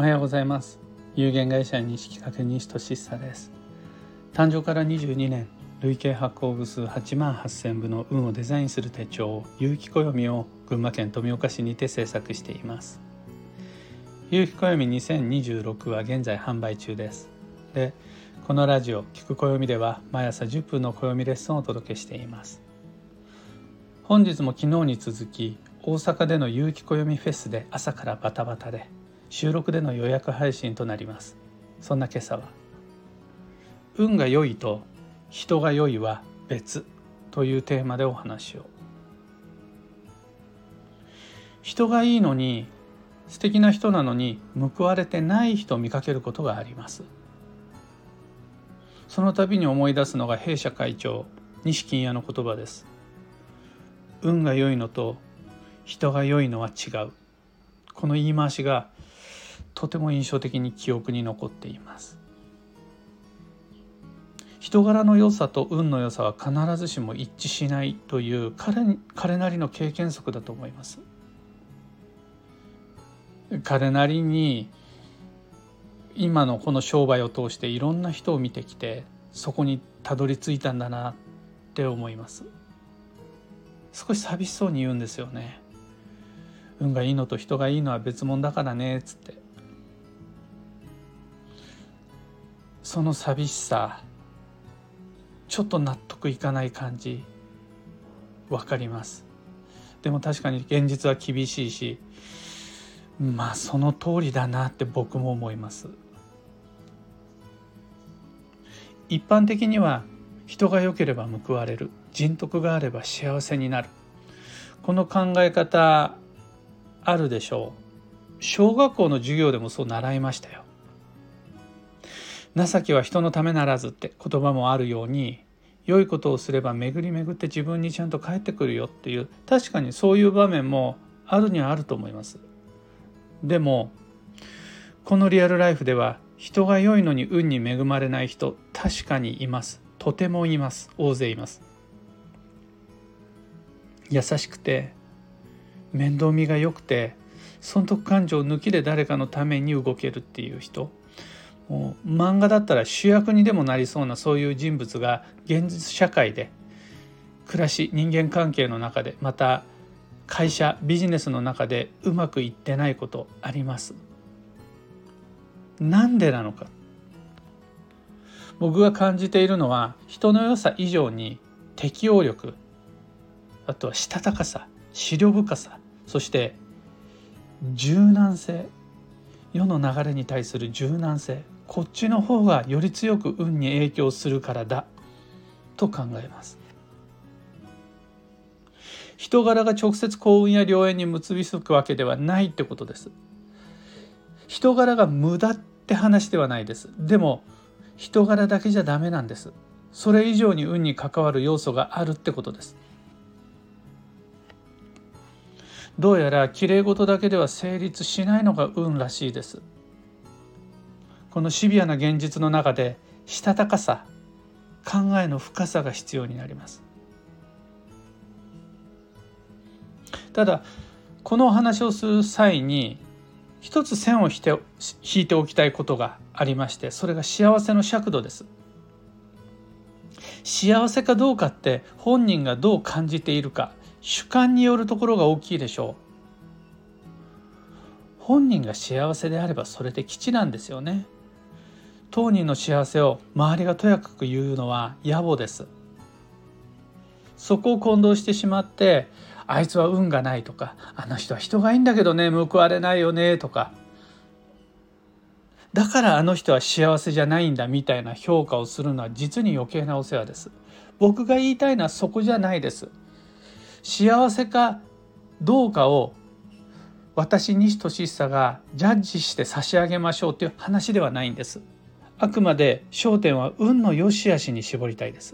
はようございます。有限会社西企画西俊久です。誕生から22年、累計発行部数8万8000部の運をデザインする手帳有機暦を群馬県富岡市にて制作しています。有機暦2026は現在販売中です。で、このラジオ聞く暦では毎朝10分の暦レッスンをお届けしています。本日も昨日に続き大阪での有機暦フェスで朝からバタバタで収録での予約配信となります。そんな今朝は運が良いと人が良いは別というテーマでお話を。人がいいのに素敵な人なのに報われてない人を見かけることがあります。その度に思い出すのが弊社会長西金谷の言葉です。運が良いのと人が良いのは違う。この言い回しがとても印象的に記憶に残っています。人柄の良さと運の良さは必ずしも一致しないという彼なりの経験則だと思います。彼なりに今のこの商売を通していろんな人を見てきてそこにたどり着いたんだなって思います。少し寂しそうに言うんですよね。運がいいのと人がいいのは別物だからねつって。その寂しさ、ちょっと納得いかない感じわかります。でも確かに現実は厳しいし、その通りだなって僕も思います。一般的には人が良ければ報われる、人徳があれば幸せになる、この考え方あるでしょう。小学校の授業でもそう習いましたよ。情けは人のためならずって言葉もあるように、良いことをすれば巡り巡って自分にちゃんと返ってくるよっていう、確かにそういう場面もあるにはあると思います。でもこのリアルライフでは人が良いのに運に恵まれない人、確かにいます。とてもいます。大勢います。優しくて面倒見が良くて損得感情抜きで誰かのために動けるっていう人、もう漫画だったら主役にでもなりそうなそういう人物が現実社会で暮らし、人間関係の中で、また会社ビジネスの中でうまくいってないことあります。なんでなのか。僕が感じているのは人の良さ以上に適応力、あとはしたたかさ、思慮深さ、そして柔軟性、世の流れに対する柔軟性、こっちの方がより強く運に影響するからだと考えます。人柄が直接幸運や良縁に結びつくわけではないってことです。人柄が無駄って話ではないです。でも人柄だけじゃダメなんです。それ以上に運に関わる要素があるってことです。どうやら綺麗事だけでは成立しないのが運らしいです。このシビアな現実の中でしたたかさ、考えの深さが必要になります。ただこのお話をする際に一つ線を引いておきたいことがありまして、それが幸せの尺度です。幸せかどうかって本人がどう感じているか、主観によるところが大きいでしょう。本人が幸せであればそれで吉なんですよね。当人の幸せを周りがとやかく言うのは野暮です。そこを混同してしまって、あいつは運がないとか、あの人は人がいいんだけどね報われないよねとか、だからあの人は幸せじゃないんだみたいな評価をするのは実に余計なお世話です。僕が言いたいのはそこじゃないです。幸せかどうかを私西俊久がジャッジして差し上げましょうという話ではないんです。あくまで焦点は運の良し悪しに絞りたいです。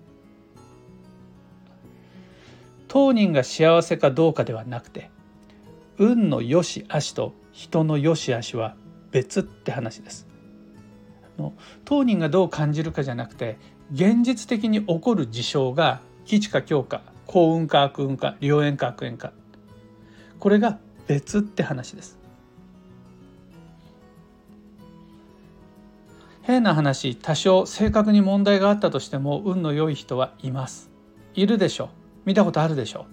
当人が幸せかどうかではなくて、運の良し悪しと人の良し悪しは別って話です。当人がどう感じるかじゃなくて、現実的に起こる事象が吉か凶か、幸運か悪運か、良縁か悪縁か、これが別って話です。 変な話、多少性格に問題があったとしても運の良い人はいます。いるでしょ。見たことあるでしょ。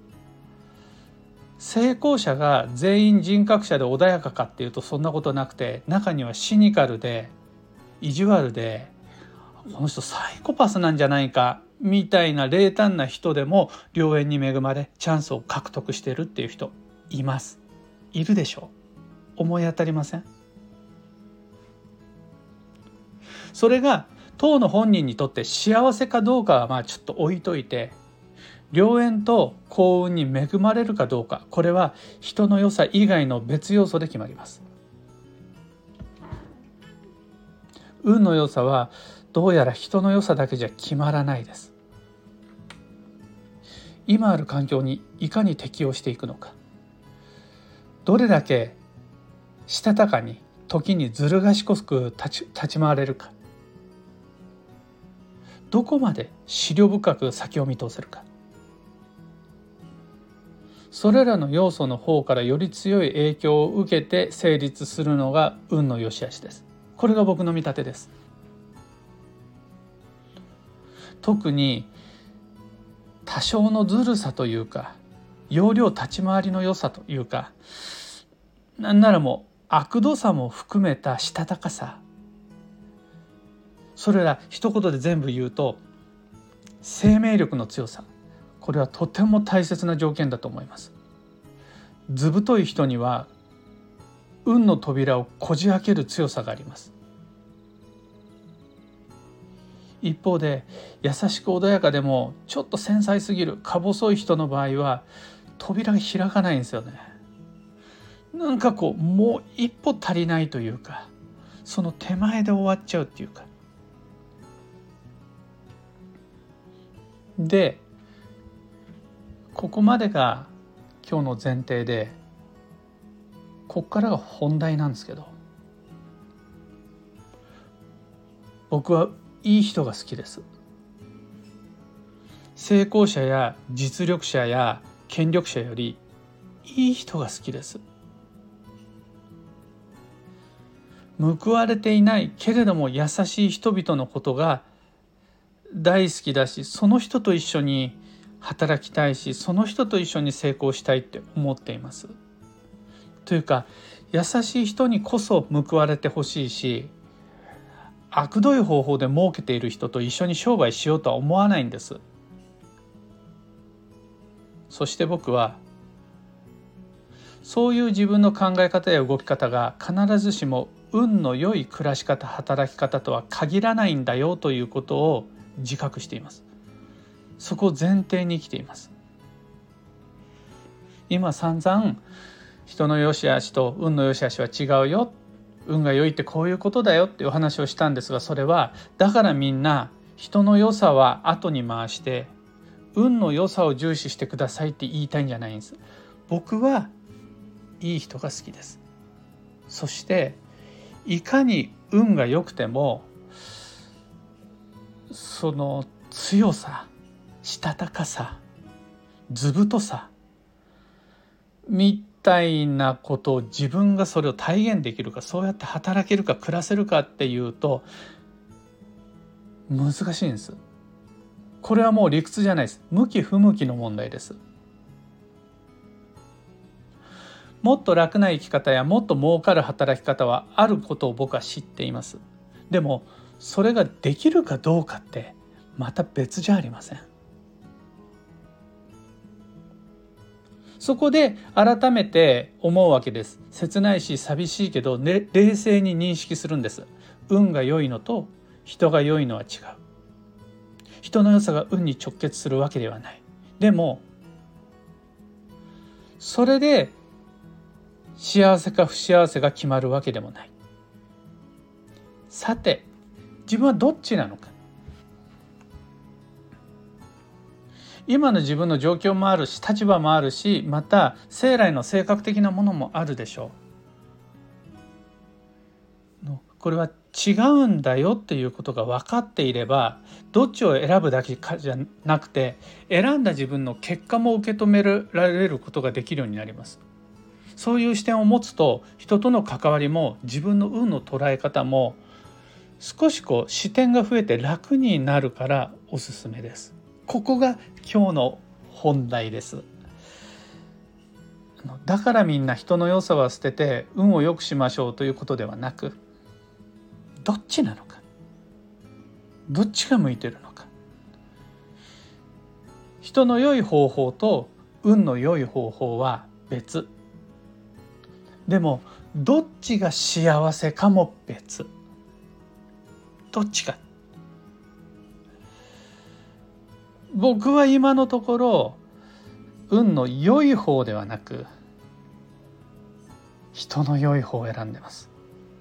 成功者が全員人格者で穏やかかっていうとそんなことなくて、中にはシニカルで意地悪で、この人サイコパスなんじゃないかみたいな冷淡な人でも良縁に恵まれチャンスを獲得しているっていう人います。いるでしょ。思い当たりません？それが当の本人にとって幸せかどうかはまあちょっと置いといて、良縁と幸運に恵まれるかどうか、これは人の良さ以外の別要素で決まります。運の良さはどうやら人の良さだけじゃ決まらないです。今ある環境にいかに適応していくのか、どれだけしたたかに時にずる賢く立ち回れるか、どこまで思慮深く先を見通せるか、それらの要素の方からより強い影響を受けて成立するのが運の良し悪しです。これが僕の見立てです。特に多少のずるさというか、要領立ち回りの良さというか、なんならもう悪度さも含めたしたたかさ、それら一言で全部言うと生命力の強さ、これはとても大切な条件だと思います。図太い人には運の扉をこじ開ける強さがあります。一方で優しく穏やかでもちょっと繊細すぎるか細い人の場合は扉が開かないんですよね。なんかこうもう一歩足りないというか、その手前で終わっちゃうっていうか。で、ここまでが今日の前提で、ここからが本題なんですけど、僕はいい人が好きです。成功者や実力者や権力者よりいい人が好きです。報われていないけれども優しい人々のことが大好きだし、その人と一緒に働きたいし、その人と一緒に成功したいって思っています。というか、優しい人にこそ報われてほしいし、悪どい方法で儲けている人と一緒に商売しようとは思わないんです。そして僕はそういう自分の考え方や動き方が必ずしも運の良い暮らし方、働き方とは限らないんだよということを自覚しています。そこを前提に生きています。今散々人の良し悪しと運の良し悪しは違うよ、運が良いってこういうことだよっていうお話をしたんですが、それはだからみんな人の良さは後に回して運の良さを重視してくださいって言いたいんじゃないんです。僕はいい人が好きです。そしていかに運が良くてもその強さ、したたかさ、図太さみたいなことを自分がそれを体現できるか、そうやって働けるか暮らせるかっていうと難しいんです。これはもう理屈じゃないです。向き不向きの問題です。もっと楽な生き方やもっと儲かる働き方はあることを僕は知っています。でもそれができるかどうかってまた別じゃありません。そこで改めて思うわけです。切ないし寂しいけど、冷静に認識するんです。運が良いのと人が良いのは違う。人の良さが運に直結するわけではない。でもそれで幸せか不幸せが決まるわけでもない。さて、自分はどっちなのか。今の自分の状況もあるし、立場もあるし、また生来の性格的なものもあるでしょう。これは違うんだよっていうことが分かっていれば、どっちを選ぶだけじゃなくて、選んだ自分の結果も受け止められることができるようになります。そういう視点を持つと、人との関わりも自分の運の捉え方も少し視点が増えて楽になるからおすすめです。ここが今日の本題です。だからみんな人の良さは捨てて運を良くしましょうということではなく、どっちなのか、どっちが向いてるのか、人の良い方法と運の良い方法は別。でもどっちが幸せかも別。どっちか。僕は今のところ運の良い方ではなく人の良い方を選んでます。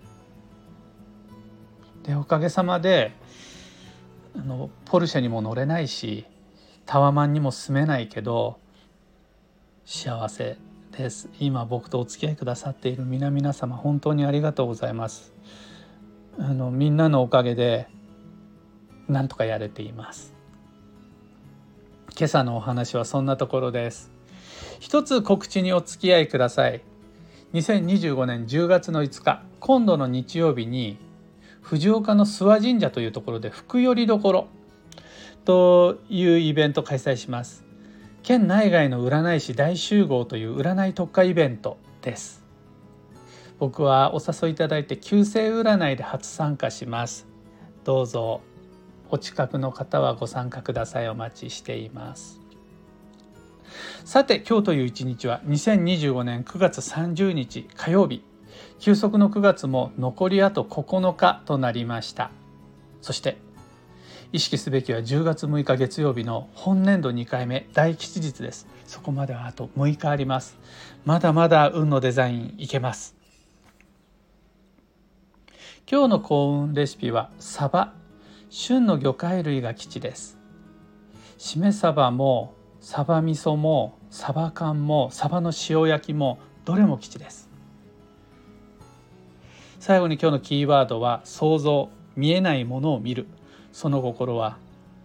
でおかげさまでポルシェにも乗れないしタワマンにも住めないけど幸せです。今僕とお付き合いくださっている皆様本当にありがとうございます。みんなのおかげでなんとかやれています。今朝のお話はそんなところです。一つ告知にお付き合いください。2025年10月の5日、今度の日曜日に藤岡の諏訪神社というところで福よりどころというイベントを開催します。県内外の占い師大集合という占い特化イベントです。僕はお誘いいただいて旧星占いで初参加します。どうぞお近くの方はご参加ください。お待ちしています。さて今日という一日は2025年9月30日火曜日、休息の9月も残りあと9日となりました。そして意識すべきは10月6日月曜日の本年度2回目大吉日です。そこまではあと6日あります。まだまだ運のデザインいけます。今日の幸運レシピはサバ、旬の魚介類が吉です。しめ鯖もサバ味噌もサバ缶もサバの塩焼きもどれも吉です。最後に今日のキーワードは想像、見えないものを見る。その心は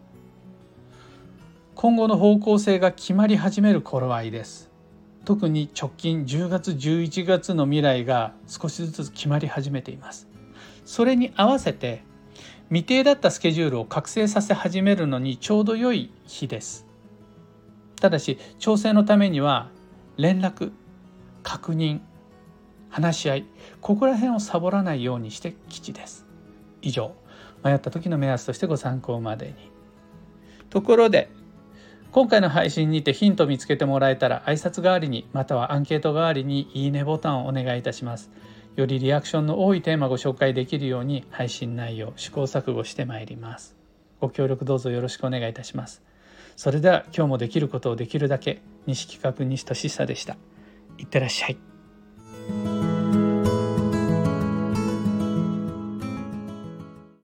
今後の方向性が決まり始める頃合いです。特に直近10月11月の未来が少しずつ決まり始めています。それに合わせて未定だったスケジュールを覚醒させ始めるのにちょうど良い日です。ただし調整のためには連絡、確認、話し合い、ここら辺をサボらないようにして吉です。以上、迷った時の目安としてご参考までに。ところで今回の配信にてヒントを見つけてもらえたら挨拶代わりにまたはアンケート代わりにいいねボタンをお願いいたします。よりリアクションの多いテーマをご紹介できるように配信内容試行錯誤してまいります。ご協力どうぞよろしくお願いいたします。それでは今日もできることをできるだけ。西企画西俊久でした。いってらっしゃい。